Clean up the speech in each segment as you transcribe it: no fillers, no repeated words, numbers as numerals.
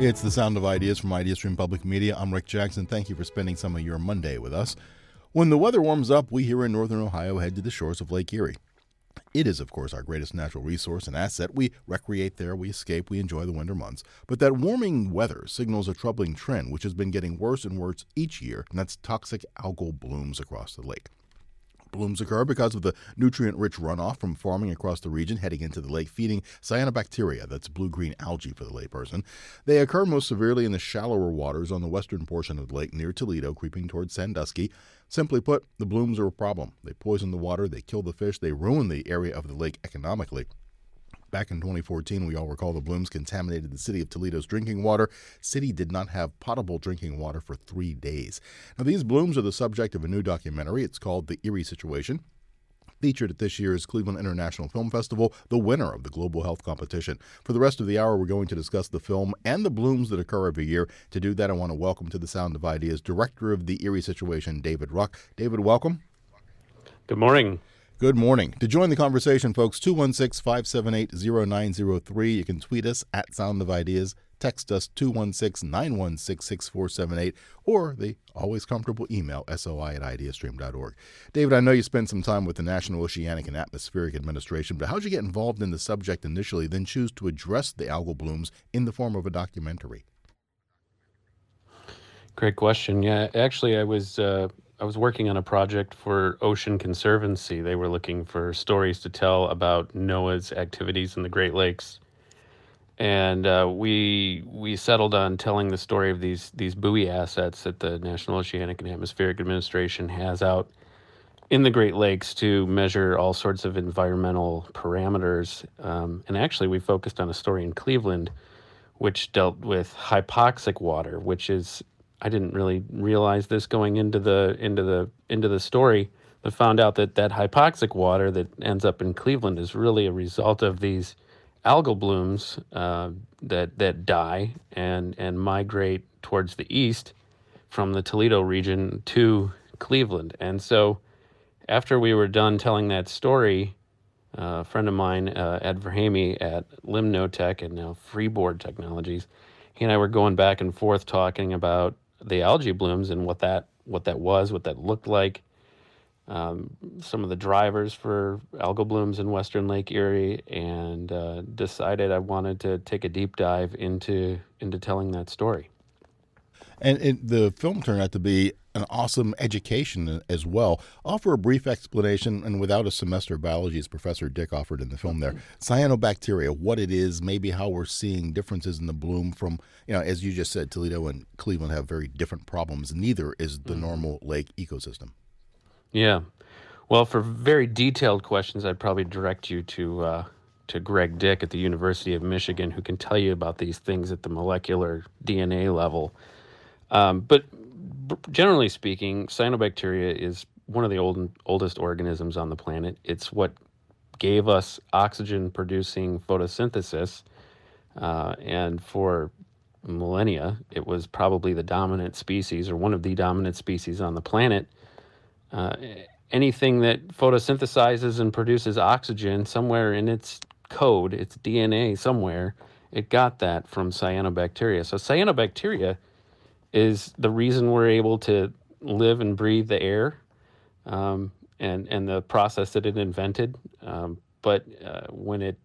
It's the Sound of Ideas from IdeaStream Public Media. I'm Rick Jackson. Thank you for spending some of your Monday with us. When the weather warms up, we here in northern Ohio head to the shores of Lake Erie. It is, of course, our greatest natural resource and asset. We recreate there, we escape, we enjoy the winter months. But that warming weather signals a troubling trend, which has been getting worse and worse each year, and that's toxic algal blooms across the lake. Blooms occur because of the nutrient-rich runoff from farming across the region heading into the lake, feeding cyanobacteria, that's blue-green algae for the layperson. They occur most severely in the shallower waters on the western portion of the lake near Toledo, creeping towards Sandusky. Simply put, the blooms are a problem. They poison the water, they kill the fish, they ruin the area of the lake economically. Back in 2014, we all recall the blooms contaminated the city of Toledo's drinking water. City did not have potable drinking water for 3 days. Now, these blooms are the subject of a new documentary. It's called The Erie Situation. Featured at this year's Cleveland International Film Festival, the winner of the Global Health Competition. For the rest of the hour, we're going to discuss the film and the blooms that occur every year. To do that, I want to welcome to the Sound of Ideas, Director of The Erie Situation, David Ruck. David, welcome. Good morning. Good morning. To join the conversation, folks, 216-578-0903. You can tweet us at Sound of Ideas, text us 216-916-6478, or the always comfortable email, soi@ideastream.org. David, I know you spent some time with the National Oceanic and Atmospheric Administration, but how did you get involved in the subject initially, then choose to address the algal blooms in the form of a documentary? Great question. Yeah, actually, I was working on a project for Ocean Conservancy. They were looking for stories to tell about NOAA's activities in the Great Lakes. And we settled on telling the story of these buoy assets that the National Oceanic and Atmospheric Administration has out in the Great Lakes to measure all sorts of environmental parameters. And actually, we focused on a story in Cleveland which dealt with hypoxic water, which is, I didn't really realize this going into the story, but found out that hypoxic water that ends up in Cleveland is really a result of these algal blooms that die and migrate towards the east from the Toledo region to Cleveland. And so after we were done telling that story, a friend of mine, Ed Verhamy at Limnotech and now Freeboard Technologies, he and I were going back and forth talking about the algae blooms and what that was, what that looked like, some of the drivers for algal blooms in Western Lake Erie, and decided I wanted to take a deep dive into telling that story. And the film turned out to be an awesome education as well. Offer a brief explanation, and without a semester of biology, as Professor Dick offered in the film there, cyanobacteria, what it is, maybe how we're seeing differences in the bloom from, as you just said, Toledo and Cleveland have very different problems. Neither is the normal lake ecosystem. Yeah. Well, for very detailed questions, I'd probably direct you to Greg Dick at the University of Michigan, who can tell you about these things at the molecular DNA level. But generally speaking, cyanobacteria is one of the oldest organisms on the planet. It's what gave us oxygen-producing photosynthesis, and for millennia, it was probably the dominant species or one of the dominant species on the planet. Anything that photosynthesizes and produces oxygen, somewhere in its code, its DNA somewhere, it got that from cyanobacteria. So cyanobacteria is the reason we're able to live and breathe the air, and the process that it invented. But when it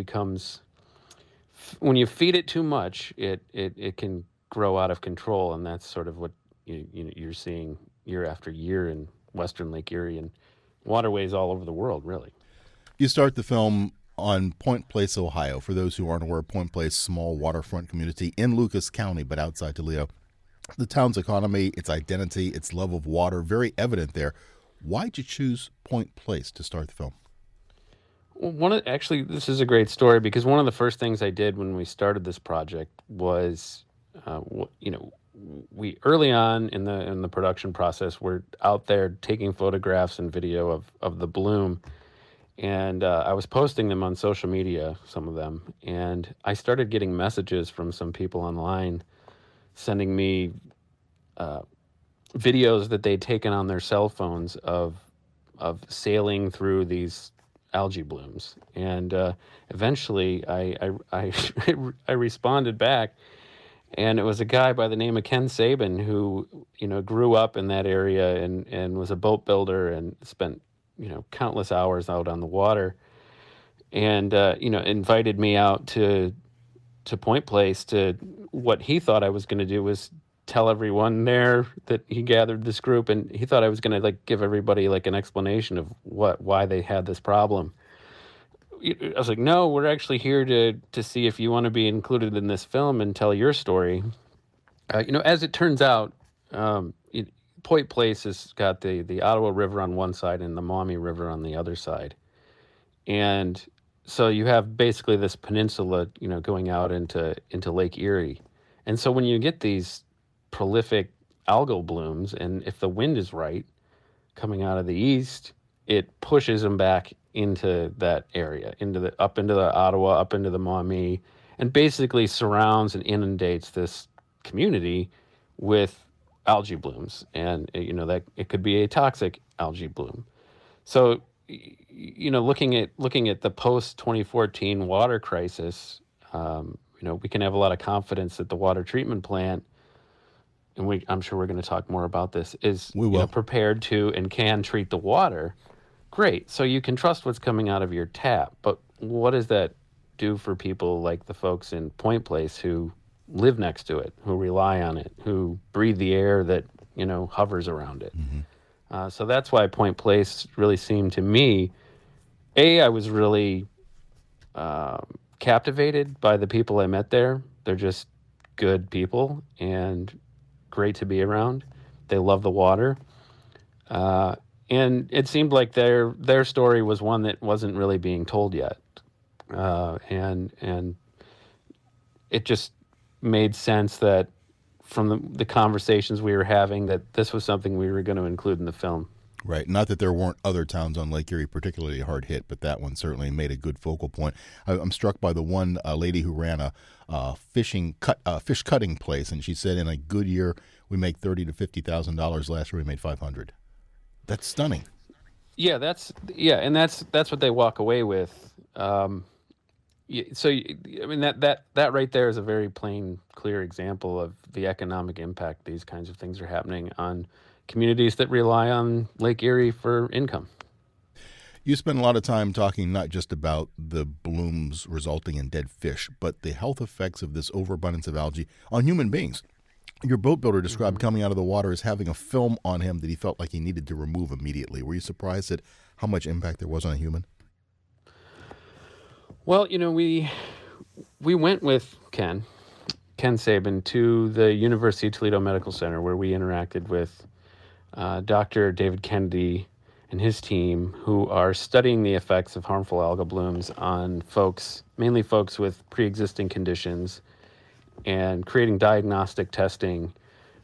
when you feed it too much, it can grow out of control, and that's sort of what you're seeing year after year in Western Lake Erie and waterways all over the world, really. You start the film on Point Place, Ohio. For those who aren't aware, Point Place, small waterfront community in Lucas County, but outside Toledo. The town's economy, its identity, its love of water, very evident there. Why'd you choose Point Place to start the film? Well, actually, this is a great story because one of the first things I did when we started this project was, we early on in the production process, we're out there taking photographs and video of the bloom, and I was posting them on social media, some of them, and I started getting messages from some people online sending me videos that they'd taken on their cell phones of sailing through these algae blooms. And eventually I responded back And it was a guy by the name of Ken Sabin who, grew up in that area and was a boat builder and spent, countless hours out on the water. And, invited me out to Point Place to what he thought I was going to do was tell everyone there that he gathered this group, and he thought I was going to like give everybody like an explanation of why they had this problem. I was like, no, we're actually here to see if you want to be included in this film and tell your story. As it turns out, Point Place has got the Ottawa River on one side and the Maumee River on the other side, and so you have basically this peninsula, going out into Lake Erie, and so when you get these prolific algal blooms, and if the wind is right, coming out of the east, it pushes them back into that area, up into the Ottawa, up into the Maumee, and basically surrounds and inundates this community with algae blooms, and that it could be a toxic algae bloom. So, looking at the post 2014 water crisis, we can have a lot of confidence that the water treatment plant, and I'm sure we're going to talk more about this, is We will. prepared to and can treat the water. Great. So you can trust what's coming out of your tap. But what does that do for people like the folks in Point Place who live next to it, who rely on it, who breathe the air that, hovers around it? So that's why Point Place really seemed to me, I was really captivated by the people I met there. They're just good people and great to be around. They love the water. And it seemed like their story was one that wasn't really being told yet, and it just made sense that from the conversations we were having that this was something we were going to include in the film. Right. Not that there weren't other towns on Lake Erie particularly hard hit, but that one certainly made a good focal point. I'm struck by the one lady who ran a fish cutting place, and she said in a good year we make $30,000 to $50,000. Last year we made $500,000. That's stunning. Yeah, and that's what they walk away with. So I mean that right there is a very plain, clear example of the economic impact these kinds of things are having on communities that rely on Lake Erie for income. You spend a lot of time talking not just about the blooms resulting in dead fish, but the health effects of this overabundance of algae on human beings. Your boat builder described coming out of the water as having a film on him that he felt like he needed to remove immediately. Were you surprised at how much impact there was on a human? Well, we went with Ken Sabin to the University of Toledo Medical Center, where we interacted with Dr. David Kennedy and his team, who are studying the effects of harmful algal blooms on folks, mainly folks with pre-existing conditions, and creating diagnostic testing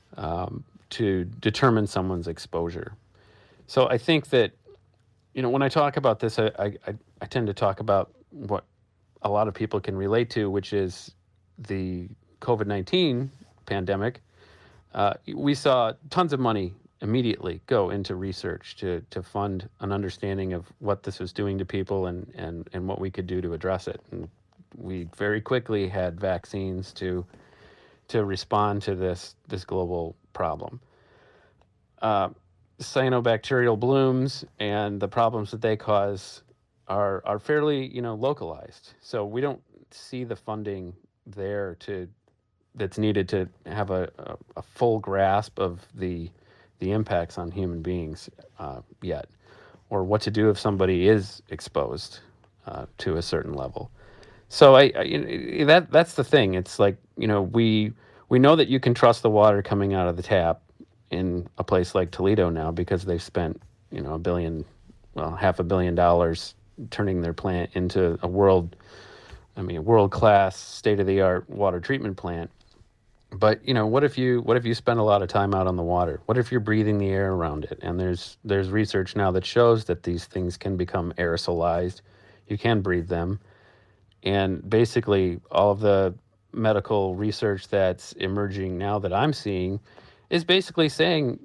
to determine someone's exposure. So I think that, when I talk about this, I tend to talk about what a lot of people can relate to, which is the COVID-19 pandemic. We saw tons of money immediately go into research to fund an understanding of what this was doing to people and what we could do to address it. And we very quickly had vaccines to respond to this global problem. Cyanobacterial blooms and the problems that they cause are fairly localized. So we don't see the funding there that's needed to have a full grasp of the impacts on human beings yet, or what to do if somebody is exposed to a certain level. So that's the thing. It's like, we know that you can trust the water coming out of the tap in a place like Toledo now, because they've spent $500 million turning their plant into a world-class, state-of-the-art water treatment plant. But what if you spend a lot of time out on the water? What if you're breathing the air around it? And there's research now that shows that these things can become aerosolized. You can breathe them. And basically all of the medical research that's emerging now that I'm seeing is basically saying,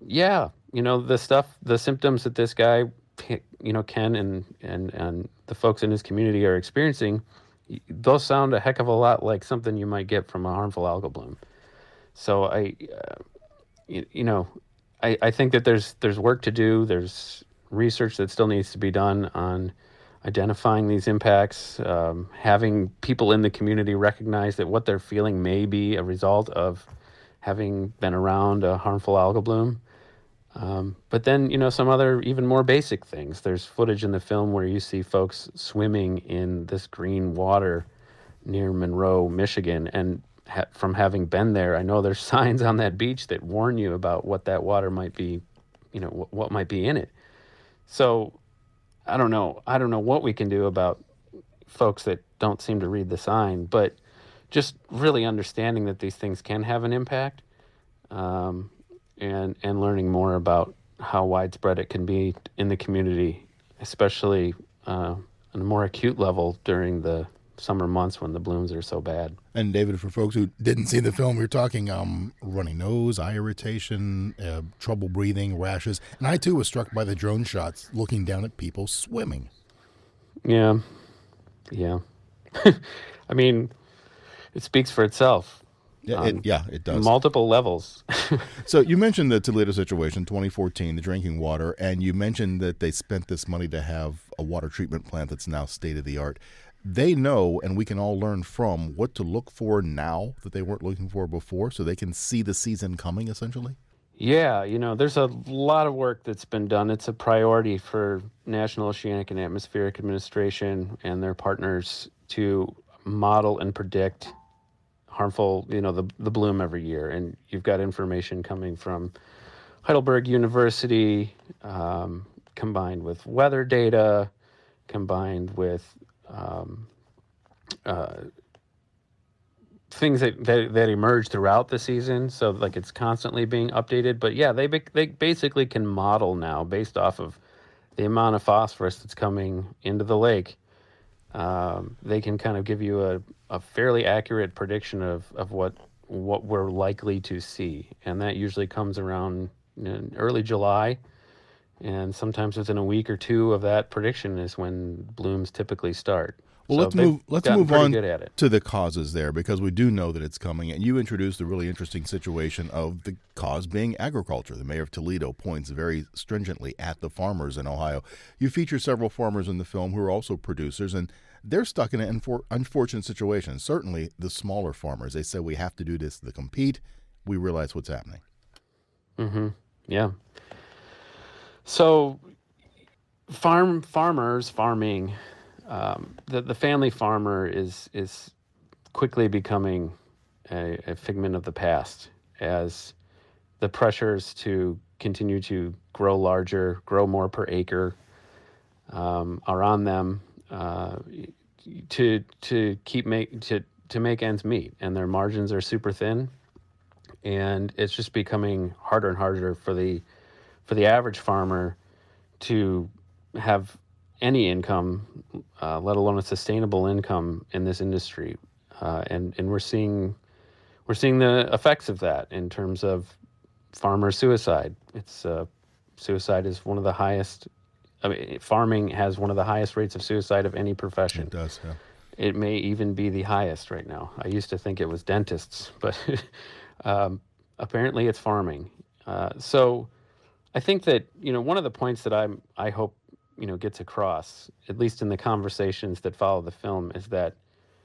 the symptoms that this guy, Ken and the folks in his community are experiencing, those sound a heck of a lot like something you might get from a harmful algal bloom. So you know, I think that there's work to do. There's research that still needs to be done on identifying these impacts, having people in the community recognize that what they're feeling may be a result of having been around a harmful algal bloom. But then, some other even more basic things. There's footage in the film where you see folks swimming in this green water near Monroe, Michigan. And from having been there, I know there's signs on that beach that warn you about what that water might be, what might be in it. So I don't know. I don't know what we can do about folks that don't seem to read the sign, but just really understanding that these things can have an impact, and learning more about how widespread it can be in the community, especially on a more acute level during the summer months when the blooms are so bad. And David, for folks who didn't see the film, you're talking runny nose, eye irritation, trouble breathing, rashes. And I, too, was struck by the drone shots looking down at people swimming. Yeah. I mean, it speaks for itself. It does. Multiple levels. So you mentioned the Toledo situation, 2014, the drinking water, and you mentioned that they spent this money to have a water treatment plant that's now state-of-the-art. They know, and we can all learn from, what to look for now that they weren't looking for before, so they can see the season coming, essentially? Yeah, there's a lot of work that's been done. It's a priority for National Oceanic and Atmospheric Administration and their partners to model and predict harmful, the bloom every year. And you've got information coming from Heidelberg University, combined with weather data, combined with things that emerge throughout the season. So like it's constantly being updated. But yeah, they basically can model now based off of the amount of phosphorus that's coming into the lake. They can kind of give you a fairly accurate prediction of what we're likely to see. And that usually comes around in early July. And sometimes within a week or two of that prediction is when blooms typically start. Well, so let's move on to the causes there, because we do know that it's coming. And you introduced the really interesting situation of the cause being agriculture. The mayor of Toledo points very stringently at the farmers in Ohio. You feature several farmers in the film who are also producers, and they're stuck in an unfortunate situation. Certainly the smaller farmers. They say we have to do this to compete. We realize what's happening. Mm-hmm. Yeah. So farming, the family farmer is quickly becoming a figment of the past as the pressures to continue to grow larger, grow more per acre, are on them to make ends meet, and their margins are super thin, and it's just becoming harder and harder for the average farmer to have any income, let alone a sustainable income in this industry, and we're seeing the effects of that in terms of farmer suicide. Suicide is one of the highest. I mean, farming has one of the highest rates of suicide of any profession. It does, yeah. It may even be the highest right now. I used to think it was dentists, but apparently it's farming. So I think that one of the points that I hope gets across, at least in the conversations that follow the film, is that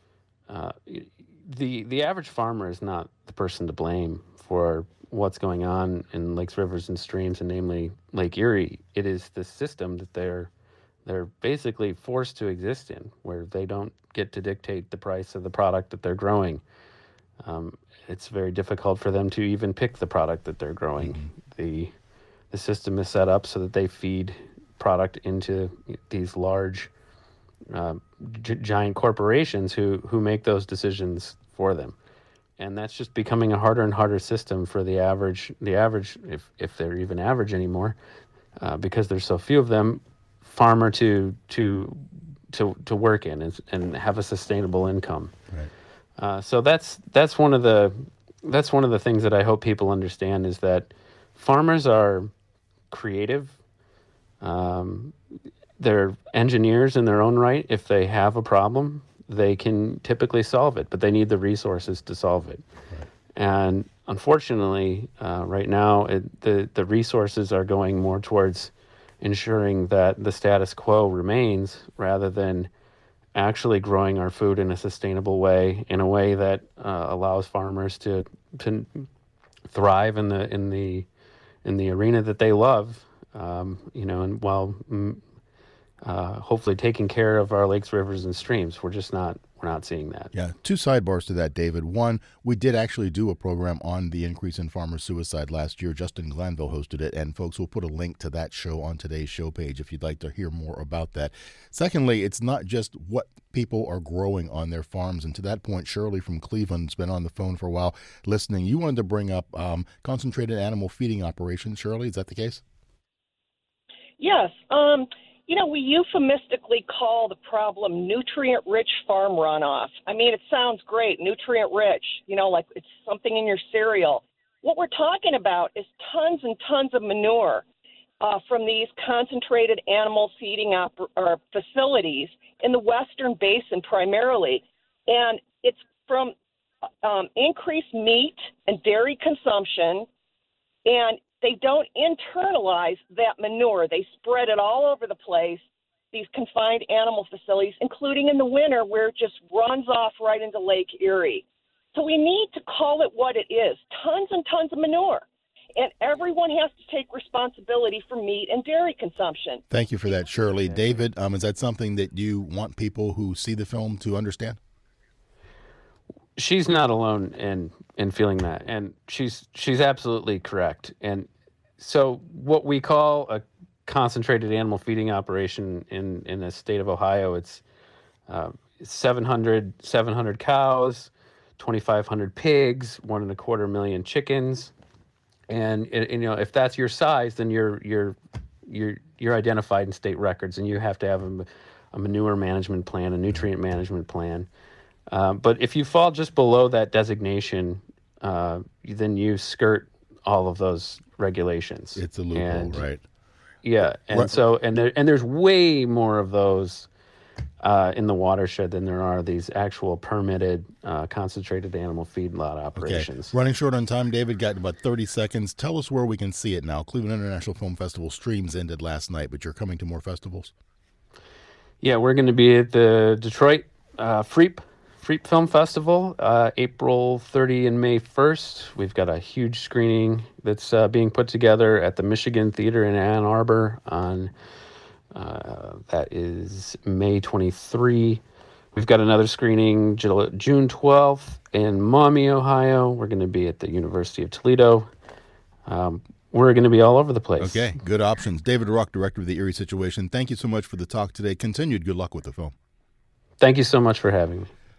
the average farmer is not the person to blame for what's going on in lakes, rivers, and streams, and namely Lake Erie. It is the system that they're basically forced to exist in, where they don't get to dictate the price of the product that they're growing. It's very difficult for them to even pick the product that they're growing. Mm-hmm. The system is set up so that they feed product into these large, giant corporations who make those decisions for them. And that's just becoming a harder and harder system for the average, if they're even average anymore, because there's so few of them, farmer to work in and have a sustainable income. Right. So that's one of the things that I hope people understand, is that farmers are creative. They're engineers in their own right. If they have a problem, they can typically solve it, but they need the resources to solve it. Right. And unfortunately, right now, the resources are going more towards ensuring that the status quo remains rather than actually growing our food in a sustainable way, in a way that allows farmers to thrive in the arena that they love, and while hopefully taking care of our lakes, rivers, and streams. We're not seeing that. Yeah, two sidebars to that, David. One, we did actually do a program on the increase in farmer suicide last year. Justin Glanville hosted it, and folks will put a link to that show on today's show page if you'd like to hear more about that. Secondly, it's not just what people are growing on their farms. And to that point, Shirley from Cleveland's been on the phone for a while listening. You wanted to bring up concentrated animal feeding operations. Shirley, is that the case? Yes. We euphemistically call the problem nutrient-rich farm runoff. I mean, it sounds great, nutrient-rich, like it's something in your cereal. What we're talking about is tons and tons of manure from these concentrated animal feeding facilities in the Western Basin primarily. And it's from increased meat and dairy consumption, and they don't internalize that manure. They spread it all over the place, these confined animal facilities, including in the winter where it just runs off right into Lake Erie. So we need to call it what it is, tons and tons of manure. And everyone has to take responsibility for meat and dairy consumption. Thank you for that, Shirley. David, is that something that you want people who see the film to understand? She's not alone in feeling that, and she's absolutely correct. And so what we call a concentrated animal feeding operation in the state of Ohio, it's 700 cows, 2,500 pigs, 1.25 million chickens, and if that's your size, then you're identified in state records, and you have to have a manure management plan, a nutrient management plan. But if you fall just below that designation, then you skirt all of those regulations. It's a loophole, right? Yeah, and so there's way more of those in the watershed than there are these actual permitted concentrated animal feedlot operations. Okay. Running short on time, David, got about 30 seconds. Tell us where we can see it now. Cleveland International Film Festival streams ended last night, but you're coming to more festivals? Yeah, we're going to be at the Detroit Freep Film Festival, April 30 and May 1st. We've got a huge screening that's being put together at the Michigan Theater in Ann Arbor on that is May 23. We've got another screening June 12th in Maumee, Ohio. We're going to be at the University of Toledo. We're going to be all over the place. Okay, good options. David Ruck, director of the Erie Situation. Thank you so much for the talk today. Continued good luck with the film. Thank you so much for having me.